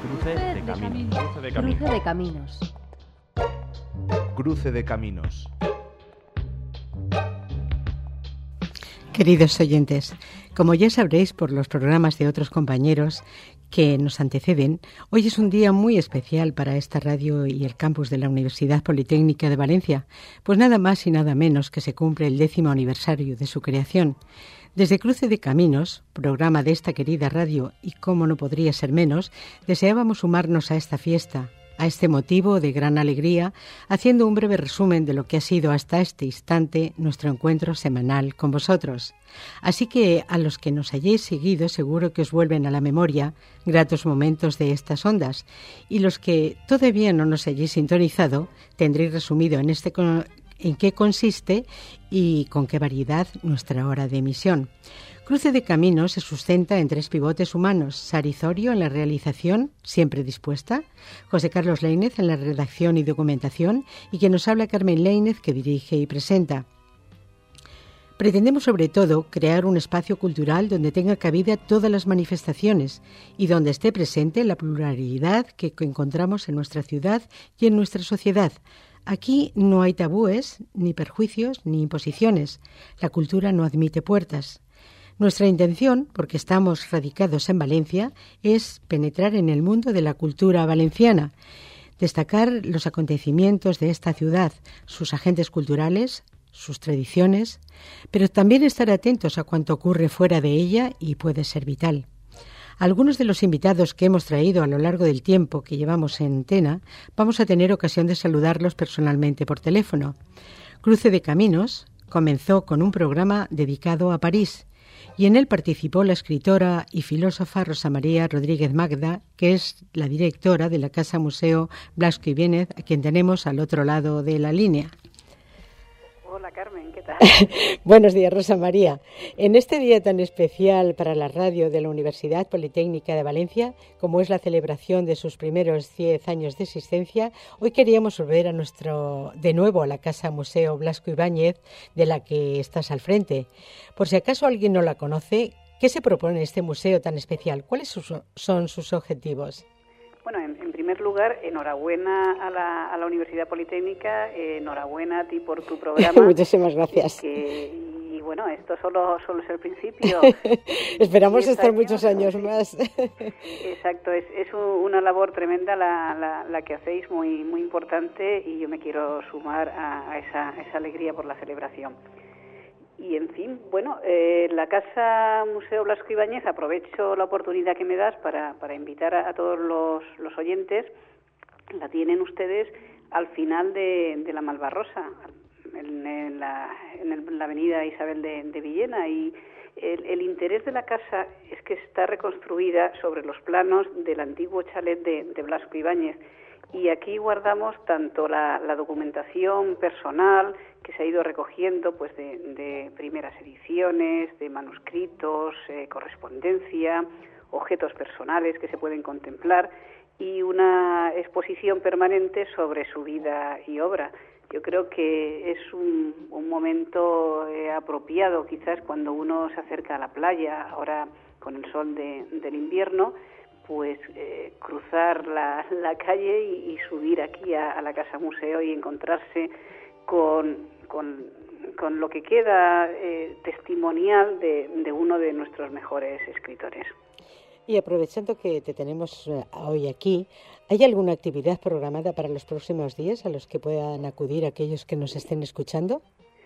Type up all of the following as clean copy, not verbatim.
Cruce de caminos. Cruce de caminos. Cruce de caminos. Queridos oyentes, como ya sabréis por los programas de otros compañeros que nos anteceden, hoy es un día muy especial para esta radio y el campus de la Universidad Politécnica de Valencia, pues nada más y nada menos que se cumple el 10º aniversario de su creación. Desde Cruce de Caminos, programa de esta querida radio y cómo no podría ser menos, deseábamos sumarnos a esta fiesta, a este motivo de gran alegría, haciendo un breve resumen de lo que ha sido hasta este instante nuestro encuentro semanal con vosotros. Así que a los que nos hayáis seguido seguro que os vuelven a la memoria gratos momentos de estas ondas, y los que todavía no nos hayáis sintonizado tendréis resumido en qué consiste y con qué variedad nuestra hora de emisión. Cruce de Caminos se sustenta en 3 pivotes humanos: Sari Zorio en la realización, siempre dispuesta, José Carlos Laínez en la redacción y documentación, y quien nos habla, Carmen Laínez, que dirige y presenta. Pretendemos sobre todo crear un espacio cultural donde tenga cabida todas las manifestaciones y donde esté presente la pluralidad que encontramos en nuestra ciudad y en nuestra sociedad. Aquí no hay tabúes, ni perjuicios, ni imposiciones. La cultura no admite puertas. Nuestra intención, porque estamos radicados en Valencia, es penetrar en el mundo de la cultura valenciana, destacar los acontecimientos de esta ciudad, sus agentes culturales, sus tradiciones, pero también estar atentos a cuanto ocurre fuera de ella y puede ser vital. Algunos de los invitados que hemos traído a lo largo del tiempo que llevamos en antena, vamos a tener ocasión de saludarlos personalmente por teléfono. Cruce de Caminos comenzó con un programa dedicado a París, y en él participó la escritora y filósofa Rosa María Rodríguez Magda, que es la directora de la Casa Museo Blasco Ibáñez, a quien tenemos al otro lado de la línea. Hola Carmen, ¿qué tal? Buenos días, Rosa María. En este día tan especial para la radio de la Universidad Politécnica de Valencia, como es la celebración de sus primeros 10 años de existencia, hoy queríamos volver de nuevo a la Casa Museo Blasco Ibáñez, de la que estás al frente. Por si acaso alguien no la conoce, ¿qué se propone este museo tan especial? ¿Cuáles son sus objetivos? Bueno, en primer lugar, enhorabuena a la Universidad Politécnica, enhorabuena a ti por tu programa. Muchísimas gracias. Y bueno, esto solo es el principio. Esperamos estar muchos años más. Exacto, es una labor tremenda la que hacéis, muy muy importante, y yo me quiero sumar a esa alegría por la celebración. Y en fin, bueno, la Casa Museo Blasco Ibáñez, aprovecho la oportunidad que me das para invitar a todos los oyentes. La tienen ustedes al final de la Malvarrosa, en la avenida Isabel de Villena, y el interés de la casa es que está reconstruida sobre los planos del antiguo chalet de Blasco Ibáñez. Y aquí guardamos tanto la documentación personal que se ha ido recogiendo, pues de primeras ediciones, de manuscritos, correspondencia, objetos personales que se pueden contemplar, y una exposición permanente sobre su vida y obra. Yo creo que es un momento apropiado, quizás cuando uno se acerca a la playa, ahora con el sol del invierno, pues cruzar la calle y subir aquí a la Casa Museo y encontrarse con lo que queda testimonial de uno de nuestros mejores escritores. Y aprovechando que te tenemos hoy aquí, ¿hay alguna actividad programada para los próximos días a los que puedan acudir aquellos que nos estén escuchando?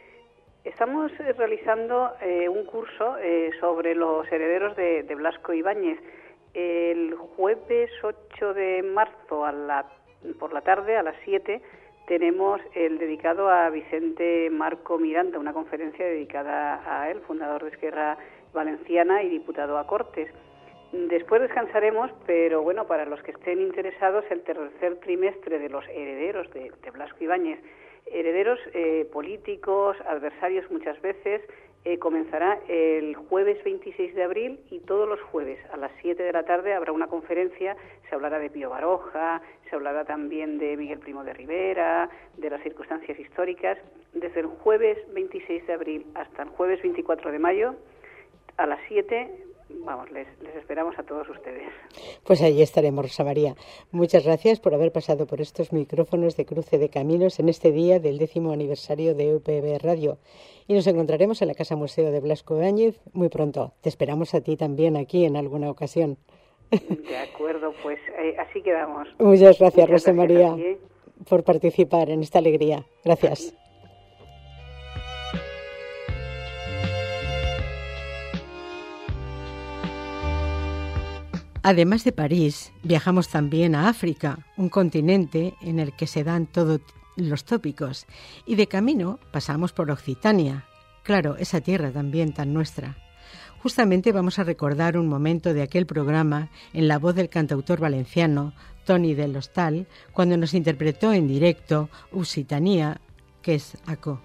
Estamos realizando un curso sobre los herederos de Blasco Ibáñez. El jueves 8 de marzo por la tarde, a las 7, tenemos el dedicado a Vicente Marco Miranda, una conferencia dedicada a él, fundador de Esquerra Valenciana y diputado a Cortes. Después descansaremos, pero bueno, para los que estén interesados, el tercer trimestre de los herederos de Blasco Ibáñez, herederos políticos, adversarios muchas veces, comenzará el jueves 26 de abril, y todos los jueves a las 7 de la tarde habrá una conferencia. Se hablará de Pío Baroja, se hablará también de Miguel Primo de Rivera, de las circunstancias históricas. Desde el jueves 26 de abril hasta el jueves 24 de mayo, a las 7, vamos, les esperamos a todos ustedes. Pues allí estaremos, Rosa María. Muchas gracias por haber pasado por estos micrófonos de Cruce de Caminos en este día del 10º aniversario de UPV Radio. Y nos encontraremos en la Casa Museo de Blasco Ibáñez muy pronto. Te esperamos a ti también aquí en alguna ocasión. De acuerdo, pues así quedamos. Muchas gracias, Rosa María, por participar en esta alegría. Gracias. Además de París, viajamos también a África, un continente en el que se dan todos los tópicos. Y de camino pasamos por Occitania, claro, esa tierra también tan nuestra. Justamente vamos a recordar un momento de aquel programa en la voz del cantautor valenciano Toni del Hostal, cuando nos interpretó en directo Occitania, que es ACO.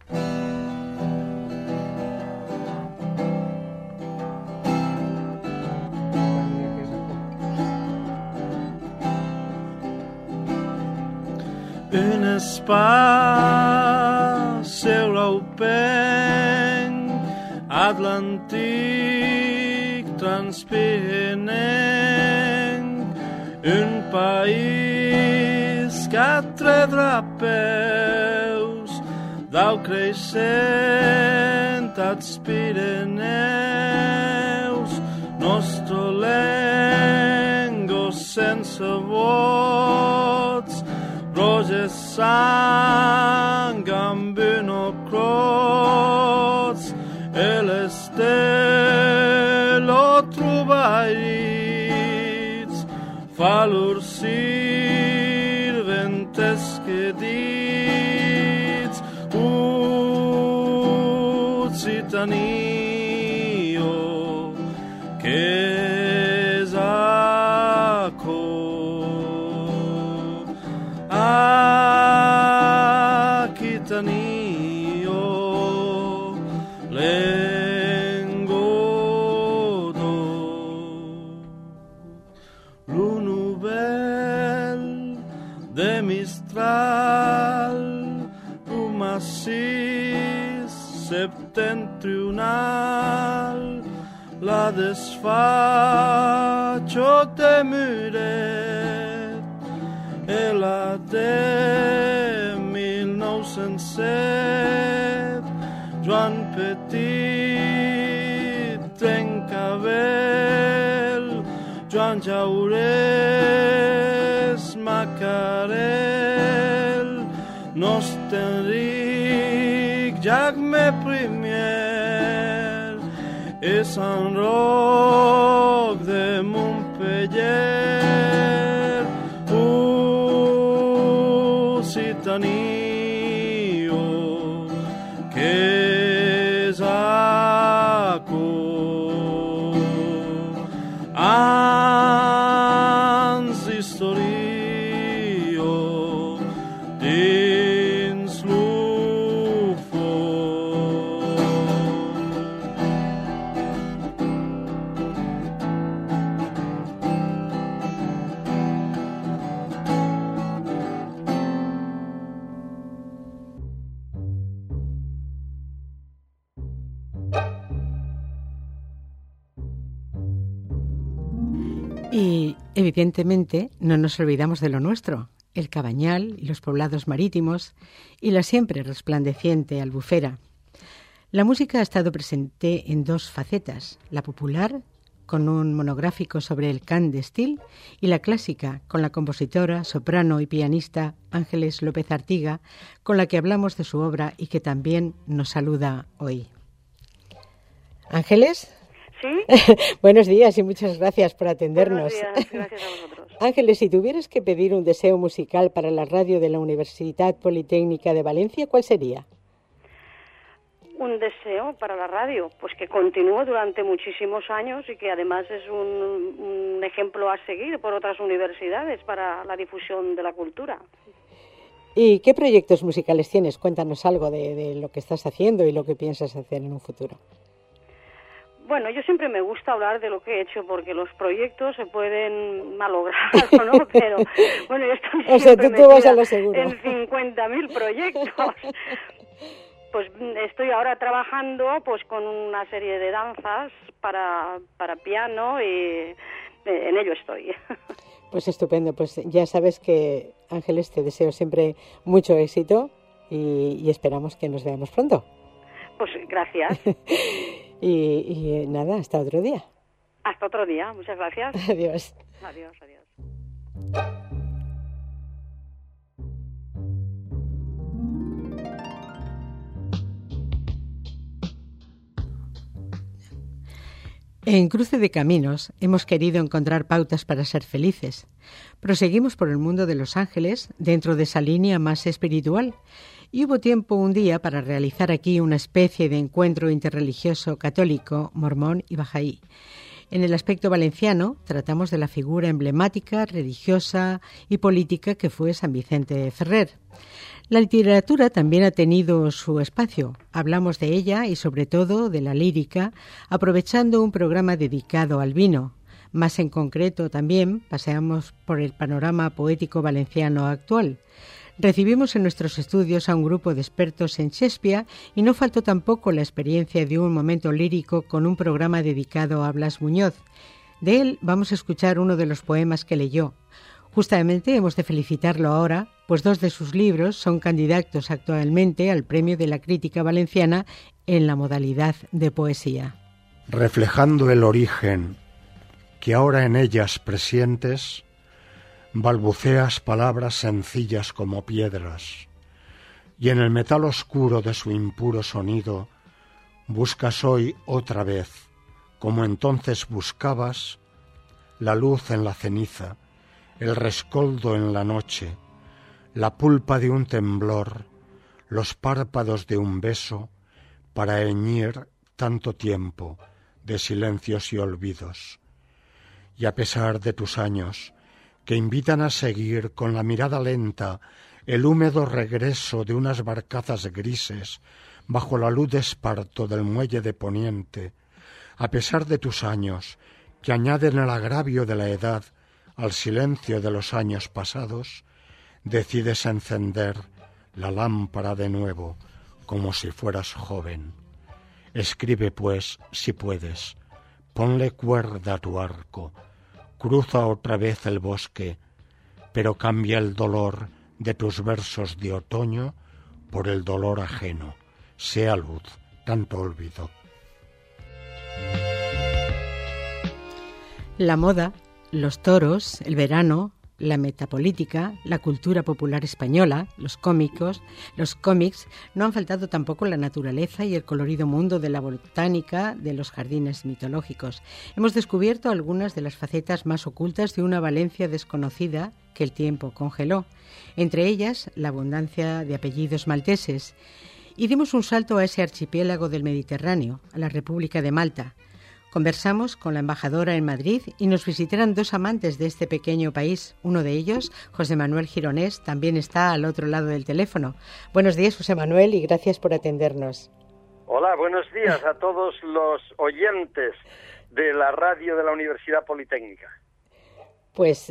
Un espace europeu atlàntic transpirant, un país que trevra peus dau creixent als Pirineus, nostra llengua sense vots, roges sang amb una croz, l'estelo trobarits, fa l'ursir ventes que dits, Occitania, que és ACO. Aquí teniu l'engodó, l'unovel de Mistral, un massís septentrional, la desfacho de Muret, e la de 1907, Joan Petit, Trencavell, Joan Jaurès, Macarel, Nostenric, Jacme Premier, e Sant Roc de Montpeller, Occitania, que és ACO. Ans d'història dins l'UFO. Y, evidentemente, no nos olvidamos de lo nuestro, el Cabañal y los poblados marítimos y la siempre resplandeciente Albufera. La música ha estado presente en dos facetas, la popular, con un monográfico sobre el cant d'estil, y la clásica, con la compositora, soprano y pianista Ángeles López Artiga, con la que hablamos de su obra y que también nos saluda hoy. Ángeles. ¿Sí? Buenos días y muchas gracias por atendernos. Buenos días, gracias a vosotros. Ángeles, si tuvieras que pedir un deseo musical para la radio de la Universidad Politécnica de Valencia, ¿cuál sería? Un deseo para la radio, pues que continúe durante muchísimos años y que además es un ejemplo a seguir por otras universidades para la difusión de la cultura. ¿Y qué proyectos musicales tienes? Cuéntanos algo de lo que estás haciendo y lo que piensas hacer en un futuro. Bueno, yo siempre me gusta hablar de lo que he hecho porque los proyectos se pueden malograr, ¿no? Pero bueno, yo estoy o sea, tú vas a lo seguro. en 50.000 proyectos. Pues estoy ahora trabajando pues con una serie de danzas para piano y en ello estoy. Pues estupendo, pues ya sabes que, Ángeles, te deseo siempre mucho éxito y esperamos que nos veamos pronto. Pues gracias. y nada, hasta otro día. Hasta otro día, muchas gracias. Adiós. Adiós, adiós. En Cruce de Caminos hemos querido encontrar pautas para ser felices. Proseguimos por el mundo de los ángeles dentro de esa línea más espiritual y hubo tiempo un día para realizar aquí una especie de encuentro interreligioso católico, mormón y bahaí. En el aspecto valenciano tratamos de la figura emblemática, religiosa y política que fue San Vicente Ferrer. La literatura también ha tenido su espacio. Hablamos de ella y sobre todo de la lírica, aprovechando un programa dedicado al vino. Más en concreto también paseamos por el panorama poético valenciano actual. Recibimos en nuestros estudios a un grupo de expertos en Shakespeare y no faltó tampoco la experiencia de un momento lírico con un programa dedicado a Blas Muñoz. De él vamos a escuchar uno de los poemas que leyó. Justamente hemos de felicitarlo ahora, pues 2 de sus libros son candidatos actualmente al Premio de la Crítica Valenciana en la modalidad de poesía. Reflejando el origen que ahora en ellas presientes, balbuceas palabras sencillas como piedras, y en el metal oscuro de su impuro sonido buscas hoy otra vez, como entonces buscabas, la luz en la ceniza, el rescoldo en la noche, la pulpa de un temblor, los párpados de un beso, para heñir tanto tiempo de silencios y olvidos. Y a pesar de tus años, que invitan a seguir con la mirada lenta el húmedo regreso de unas barcazas grises bajo la luz de esparto del muelle de Poniente, a pesar de tus años, que añaden el agravio de la edad al silencio de los años pasados, decides encender la lámpara de nuevo, como si fueras joven. Escribe, pues, si puedes, ponle cuerda a tu arco, cruza otra vez el bosque, pero cambia el dolor de tus versos de otoño por el dolor ajeno. Sea luz, tanto olvido. La moda, los toros, el verano, la metapolítica, la cultura popular española, los cómics, no han faltado tampoco la naturaleza y el colorido mundo de la botánica, de los jardines mitológicos. Hemos descubierto algunas de las facetas más ocultas de una Valencia desconocida que el tiempo congeló, entre ellas la abundancia de apellidos malteses, y dimos un salto a ese archipiélago del Mediterráneo, a la República de Malta. Conversamos con la embajadora en Madrid y nos visitaron 2 amantes de este pequeño país. Uno de ellos, José Manuel Gironés, también está al otro lado del teléfono. Buenos días, José Manuel, y gracias por atendernos. Hola, buenos días a todos los oyentes de la radio de la Universidad Politécnica. Pues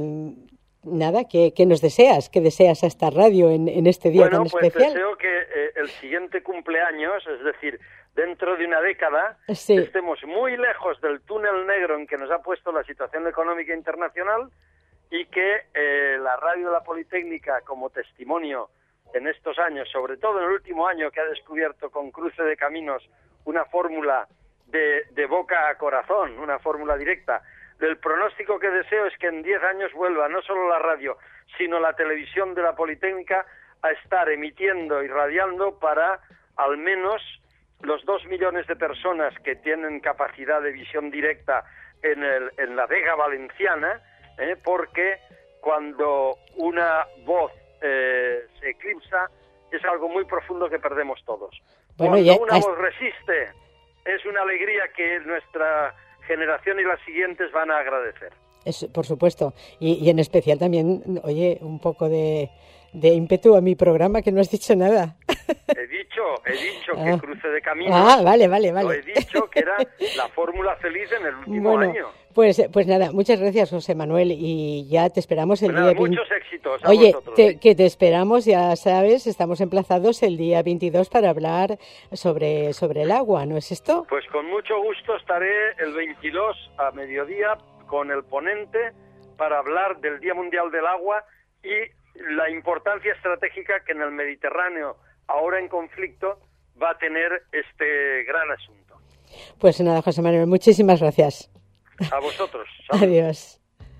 nada, ¿qué nos deseas? ¿Qué deseas a esta radio en este día tan especial? Bueno, pues deseo que el siguiente cumpleaños, es decir, dentro de una década, sí, estemos muy lejos del túnel negro en que nos ha puesto la situación económica internacional y que la radio de la Politécnica, como testimonio en estos años, sobre todo en el último año que ha descubierto con Cruce de Caminos una fórmula de boca a corazón, una fórmula directa, del pronóstico que deseo es que en 10 años vuelva no solo la radio, sino la televisión de la Politécnica a estar emitiendo y radiando para al menos los 2 millones de personas que tienen capacidad de visión directa en la Vega Valenciana, porque cuando una voz se eclipsa es algo muy profundo que perdemos todos. Bueno, cuando una voz resiste es una alegría que nuestra generación y las siguientes van a agradecer. Por supuesto, y en especial también, oye, un poco de ímpetu a mi programa, que no has dicho nada. He dicho que Cruce de Caminos. Vale. Lo he dicho que era la fórmula feliz en el último año. Pues nada, muchas gracias, José Manuel, y ya te esperamos el día... Muchos éxitos a Oye, vosotros. que te esperamos, ya sabes, estamos emplazados el día 22 para hablar sobre el agua, ¿no es esto? Pues con mucho gusto estaré el 22 a mediodía con el ponente para hablar del Día Mundial del Agua y la importancia estratégica que en el Mediterráneo, ahora en conflicto, va a tener este gran asunto. Pues nada, José Manuel, muchísimas gracias. A vosotros. Adiós.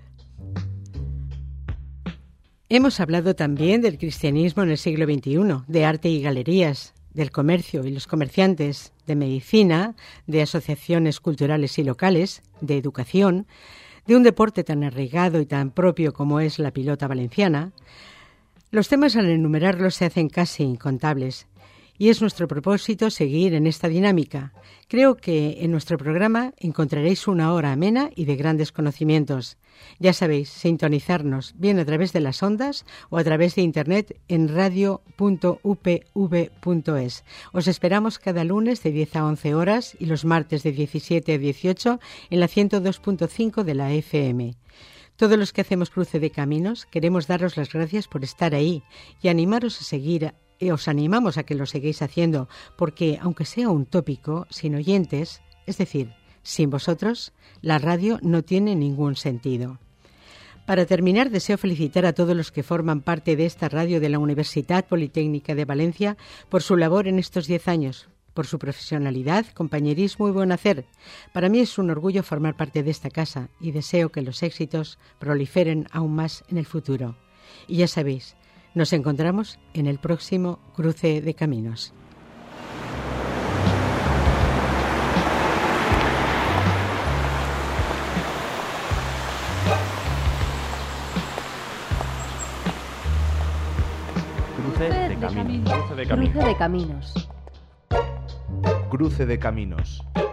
Hemos hablado también del cristianismo en el siglo XXI, de arte y galerías, del comercio y los comerciantes, de medicina, de asociaciones culturales y locales, de educación, de un deporte tan arraigado y tan propio como es la pilota valenciana. Los temas al enumerarlos se hacen casi incontables. Y es nuestro propósito seguir en esta dinámica. Creo que en nuestro programa encontraréis una hora amena y de grandes conocimientos. Ya sabéis, sintonizarnos bien a través de las ondas o a través de internet en radio.upv.es. Os esperamos cada lunes de 10 a 11 horas y los martes de 17 a 18 en la 102.5 de la FM. Todos los que hacemos Cruce de Caminos queremos daros las gracias por estar ahí y animaros a seguir. Os animamos a que lo sigáis haciendo, porque aunque sea un tópico, sin oyentes, es decir, sin vosotros, la radio no tiene ningún sentido. Para terminar, deseo felicitar a todos los que forman parte de esta radio de la Universidad Politécnica de Valencia por su labor en estos 10 años, por su profesionalidad, compañerismo y buen hacer. Para mí es un orgullo formar parte de esta casa y deseo que los éxitos proliferen aún más en el futuro. Y ya sabéis, nos encontramos en el próximo Cruce de Caminos. Cruce de Caminos. Cruce de Caminos. Cruce de Caminos.